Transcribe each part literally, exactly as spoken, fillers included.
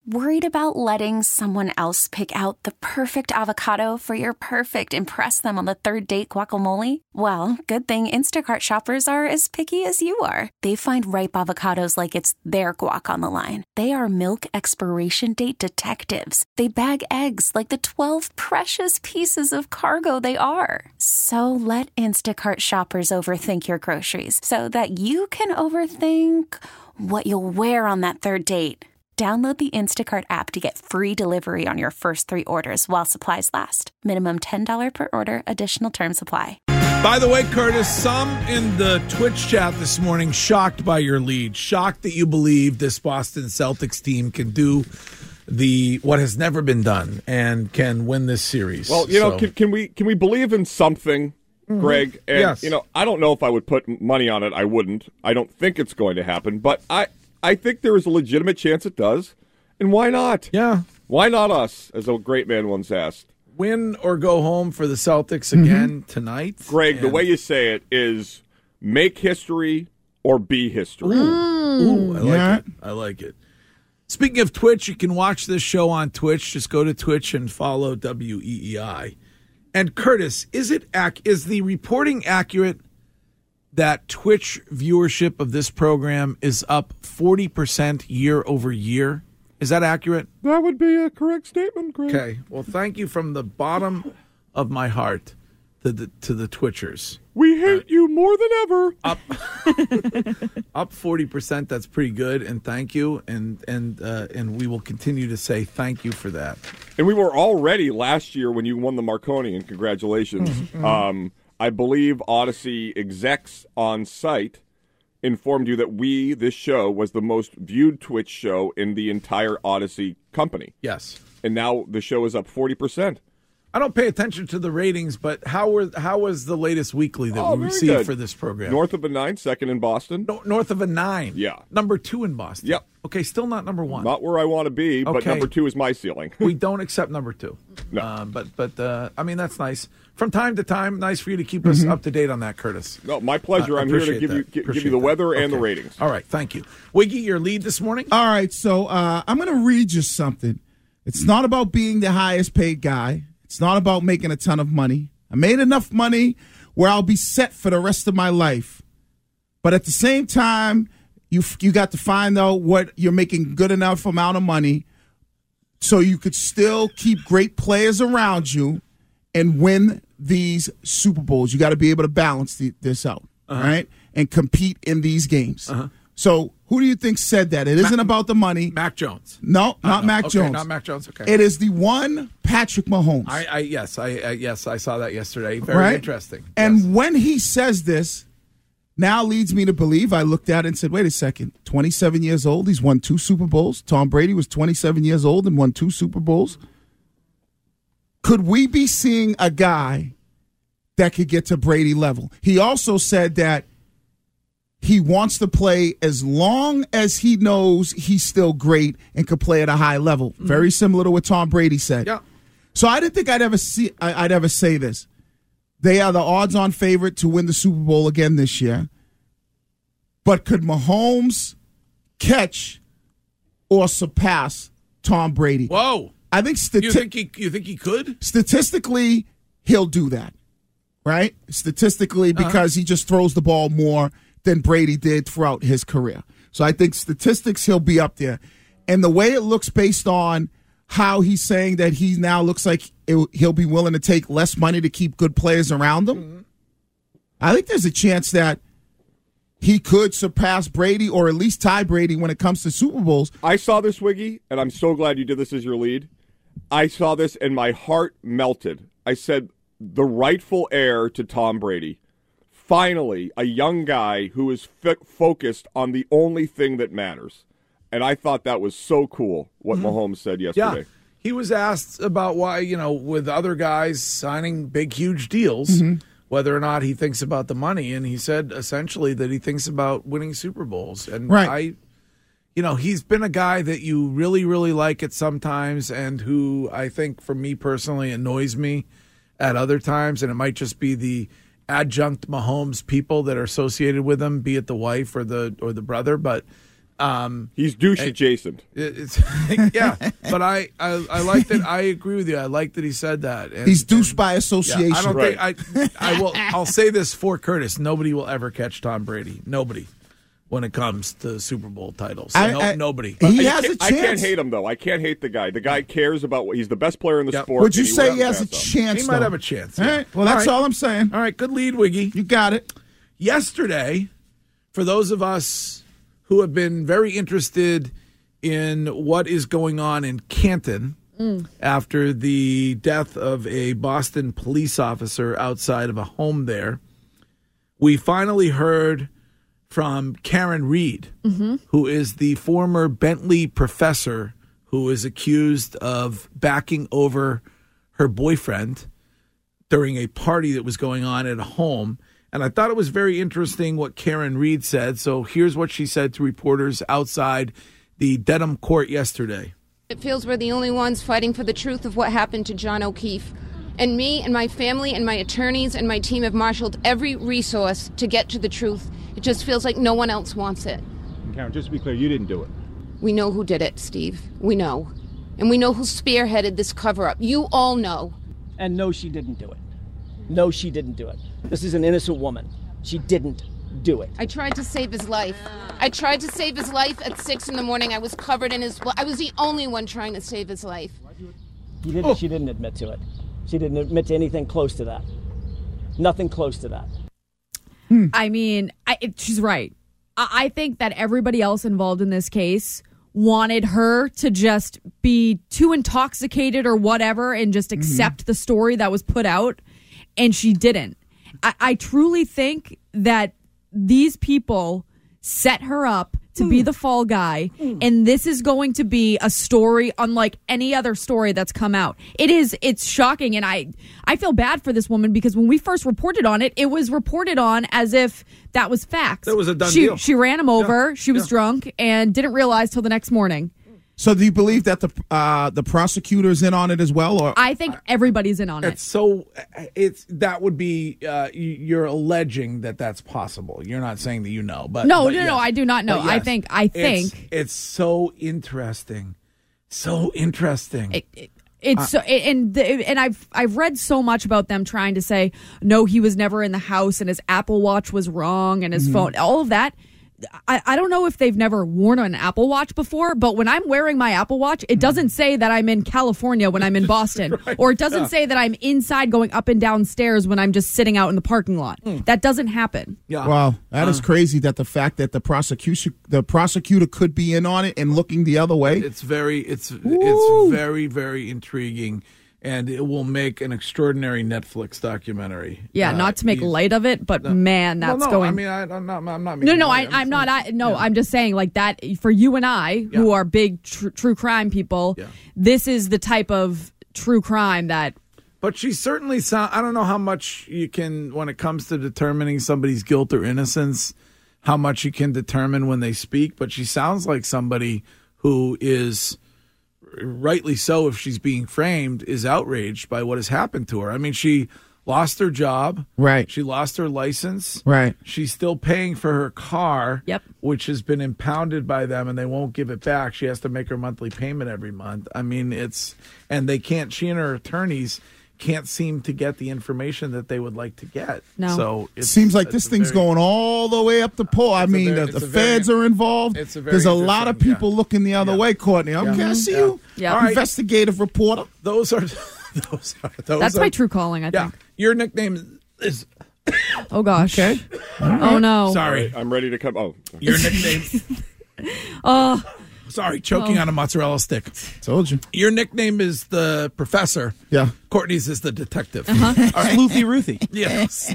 Worried about letting someone else pick out the perfect avocado for your perfect impress them on the third date guacamole? Well, good thing Instacart shoppers are as picky as you are. They find ripe avocados like it's their guac on the line. They are milk expiration date detectives. They bag eggs like the twelve precious pieces of cargo they are. So let Instacart shoppers overthink your groceries so that you can overthink what you'll wear on that third date. Download the Instacart app to get free delivery on your first three orders while supplies last. Minimum ten dollars per order. Additional terms apply. By the way, Curtis, some in the Twitch chat this morning shocked by your lead. Shocked that you believe this Boston Celtics team can do the what has never been done and can win this series. Well, you so. know, can, can we can we believe in something, mm-hmm. Greg? And, yes. You know, I don't know if I would put money on it. I wouldn't. I don't think it's going to happen. But I... I think there is a legitimate chance it does, and why not? Yeah. Why not us, as a great man once asked? Win or go home for the Celtics again mm-hmm. tonight. Greg, and... the way you say it is make history or be history. Ooh, Ooh I like yeah. it. I like it. Speaking of Twitch, you can watch this show on Twitch. Just go to Twitch and follow W E E I. And Curtis, is it ac- is the reporting accurate that Twitch viewership of this program is up forty percent year over year? Is that accurate? That would be a correct statement, Greg. Okay. Well, thank you from the bottom of my heart to the, to the Twitchers. We hate uh, you more than ever. Up up forty percent, that's pretty good, and thank you, and and uh, and we will continue to say thank you for that. And we were already last year when you won the Marconi, and congratulations. Mm-hmm. Um I believe Odyssey execs on site informed you that we, this show, was the most viewed Twitch show in the entire Odyssey company. Yes. And now the show is up forty percent. I don't pay attention to the ratings, but how were how was the latest weekly that oh, we received good. for this program? North of a nine, second in Boston. No, north of a nine. Yeah. Number two in Boston. Yep. Okay, still not number one. Not where I want to be, but okay. number two is my ceiling. We don't accept number two. No. Uh, but, but uh, I mean, that's nice. From time to time, nice for you to keep us mm-hmm. up to date on that, Curtis. No, my pleasure. Uh, I'm here to give that. you give, Appreciate give you the weather that. and okay. the ratings. All right, thank you. Wiggy, your lead this morning? All right, so uh, I'm going to read you something. It's not about being the highest paid guy. It's not about making a ton of money. I made enough money where I'll be set for the rest of my life. But at the same time, you you got to find out what you're making good enough amount of money so you could still keep great players around you and win these Super Bowls. You got to be able to balance the, this out, uh-huh. right, and compete in these games. Uh-huh. So who do you think said that? It isn't Mac, about the money. Mac Jones. No, not no. Mac okay, Jones. Not Mac Jones. Okay. It is the one Patrick Mahomes. I, I yes, I, I yes, I saw that yesterday. Very right? interesting. And yes. when he says this, now leads me to believe. I looked at it and said, "Wait a second. twenty-seven years old. He's won two Super Bowls. Tom Brady was twenty-seven years old and won two Super Bowls. Could we be seeing a guy that could get to Brady level?" He also said that he wants to play as long as he knows he's still great and could play at a high level. Mm-hmm. Very similar to what Tom Brady said. Yeah. So I didn't think I'd ever see. I'd ever say this. They are the odds-on favorite to win the Super Bowl again this year. But could Mahomes catch or surpass Tom Brady? Whoa! I think stati- you think he you think he could? Statistically, he'll do that, right? Statistically, because uh-huh. he just throws the ball more than Brady did throughout his career. So I think statistics, he'll be up there. And the way it looks based on how he's saying that he now looks like it, he'll be willing to take less money to keep good players around him, mm-hmm. I think there's a chance that he could surpass Brady or at least tie Brady when it comes to Super Bowls. I saw this, Wiggy, and I'm so glad you did this as your lead. I saw this and my heart melted. I said, the rightful heir to Tom Brady. Finally, a young guy who is f- focused on the only thing that matters. And I thought that was so cool, what mm-hmm. Mahomes said yesterday. Yeah. He was asked about why, you know, with other guys signing big, huge deals, mm-hmm. whether or not he thinks about the money. And he said essentially that he thinks about winning Super Bowls. And right. I, you know, he's been a guy that you really, really like at sometimes and who I think, for me personally, annoys me at other times. And it might just be the adjunct Mahomes people that are associated with him, be it the wife or the or the brother. But Um, He's douche adjacent. It, it's yeah, but I, I I like that. I agree with you. I like that he said that. And, He's douche and, by association. Yeah, I don't right. think I. I will. I'll say this for Curtis: nobody will ever catch Tom Brady. Nobody. When it comes to Super Bowl titles, so I, no, I, nobody. He I has a can't, chance. I can't hate him though. I can't hate the guy. The guy cares about what he's the best player in the Yep. sport. Would you and say will he has a pass up. chance? He might though? have a chance. All yeah. right. Well, that's all, all, right. I'm saying. All right, good lead, Wiggy. You got it. Yesterday, for those of us who have been very interested in what is going on in Canton mm. after the death of a Boston police officer outside of a home there, we finally heard from Karen Reed, mm-hmm. who is the former Bentley professor who is accused of backing over her boyfriend during a party that was going on at a home. And I thought it was very interesting what Karen Reed said. So here's what she said to reporters outside the Dedham court yesterday. It feels we're the only ones fighting for the truth of what happened to John O'Keefe. And me and my family and my attorneys and my team have marshaled every resource to get to the truth. It just feels like no one else wants it. Karen, just to be clear, you didn't do it. We know who did it, Steve. We know. And we know who spearheaded this cover-up. You all know. And no, she didn't do it. No, she didn't do it. This is an innocent woman. She didn't do it. I tried to save his life. I tried to save his life at six in the morning. I was covered in his blood. I was the only one trying to save his life. He didn't, oh. She didn't admit to it. She didn't admit to anything close to that. Nothing close to that. Hmm. I mean, I, it, she's right. I, I think that everybody else involved in this case wanted her to just be too intoxicated or whatever and just accept mm-hmm. the story that was put out, and she didn't. I, I truly think that these people set her up to mm. be the fall guy, mm. and this is going to be a story unlike any other story that's come out. It is, it's shocking, and I, I feel bad for this woman because when we first reported on it, it was reported on as if that was facts. That was a done she, deal. She ran him over, yeah. she was yeah. drunk, and didn't realize till the next morning. So do you believe that the uh, the prosecutor's in on it as well? Or I think everybody's in on it's it. So it's that would be uh, you're alleging that that's possible. You're not saying that you know, but no, but no, yes. no. I do not know. Yes, I think. I think it's, it's so interesting, so interesting. It, it, it's uh, so, and the, and I've I've read so much about them trying to say no, he was never in the house and his Apple Watch was wrong and his mm-hmm. phone, all of that. I, I don't know if they've never worn an Apple Watch before, but when I'm wearing my Apple Watch, it doesn't say that I'm in California when I'm in Boston, right. or it doesn't yeah. say that I'm inside going up and down stairs when I'm just sitting out in the parking lot. Mm. That doesn't happen. Yeah. Wow, that uh, is crazy that the fact that the prosecution, the prosecutor could be in on it and looking the other way. It's very, it's Ooh. it's very, very intriguing. And it will make an extraordinary Netflix documentary. Yeah, uh, not to make light of it, but no, man, that's well, no, going. I mean, I, I'm not. I'm not. No, no, light. I, I'm, I'm not. I, no, yeah. I'm just saying, like that for you and I, yeah. who are big tr- true crime people. Yeah. This is the type of true crime that. But she certainly sound. I don't know how much you can, when it comes to determining somebody's guilt or innocence, how much you can determine when they speak. But she sounds like somebody who is, rightly so, if she's being framed, is outraged by what has happened to her. I mean, she lost her job. Right. She lost her license. Right. She's still paying for her car, yep. which has been impounded by them, and they won't give it back. She has to make her monthly payment every month. I mean, it's, and they can't, she and her attorneys can't seem to get the information that they would like to get. No. So it seems like this thing's very, going all the way up the pole. I mean, very, the, the feds very, are involved. It's a very There's a lot of people yeah. looking the other yeah. way, Courtney. Okay, yeah. I see yeah. you. Yeah. Right. Investigative reporter. Those are, those are, those That's are, my true calling, I yeah. think. Your nickname is... Oh, gosh. Okay. Oh, no. Sorry. I'm ready to come. Oh. Your nickname... Oh... Sorry, choking oh. on a mozzarella stick. Told you. Your nickname is the professor. Yeah. Courtney's is the detective. Uh-huh. Right. Sloothy Ruthie. Yes.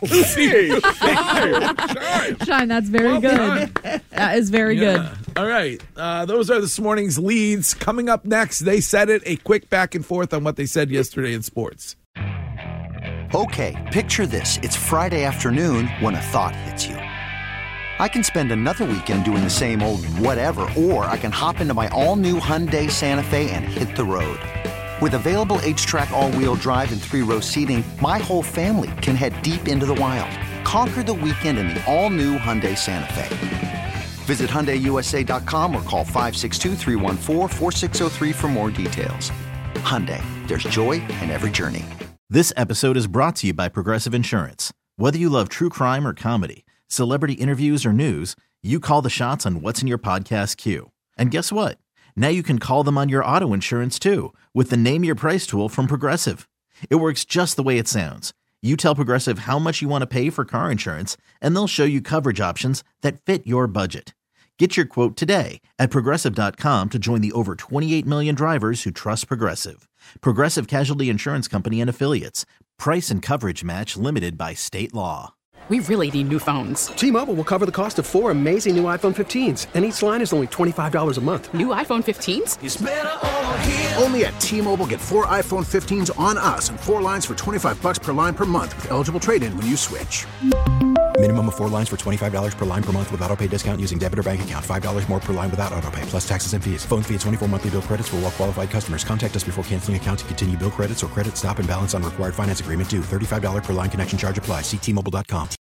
Shine. Shine, that's very well good. Done. That is very yeah. good. All right. Uh, those are this morning's leads. Coming up next, they said it, a quick back and forth on what they said yesterday in sports. Okay, picture this. It's Friday afternoon when a thought hits you. I can spend another weekend doing the same old whatever, or I can hop into my all-new Hyundai Santa Fe and hit the road. With available H-Track all-wheel drive and three-row seating, my whole family can head deep into the wild. Conquer the weekend in the all-new Hyundai Santa Fe. Visit Hyundai U S A dot com or call five six two, three one four, four six zero three for more details. Hyundai, there's joy in every journey. This episode is brought to you by Progressive Insurance. Whether you love true crime or comedy, celebrity interviews or news, you call the shots on what's in your podcast queue. And guess what? Now you can call them on your auto insurance too with the Name Your Price tool from Progressive. It works just the way it sounds. You tell Progressive how much you want to pay for car insurance, and they'll show you coverage options that fit your budget. Get your quote today at Progressive dot com to join the over twenty-eight million drivers who trust Progressive. Progressive Casualty Insurance Company and Affiliates. Price and coverage match limited by state law. We really need new phones. T-Mobile will cover the cost of four amazing new iPhone fifteens, and each line is only twenty-five dollars a month. New iPhone fifteens? It's better over here. Only at T-Mobile, get four iPhone fifteens on us and four lines for twenty-five bucks per line per month with eligible trade-in when you switch. Minimum of four lines for twenty-five dollars per line per month with autopay discount using debit or bank account. five dollars more per line without autopay, plus taxes and fees. Phone fee at twenty-four monthly bill credits for well-qualified customers. Contact us before canceling account to continue bill credits or credit stop and balance on required finance agreement due. thirty-five dollars per line connection charge applies. See T Mobile dot com.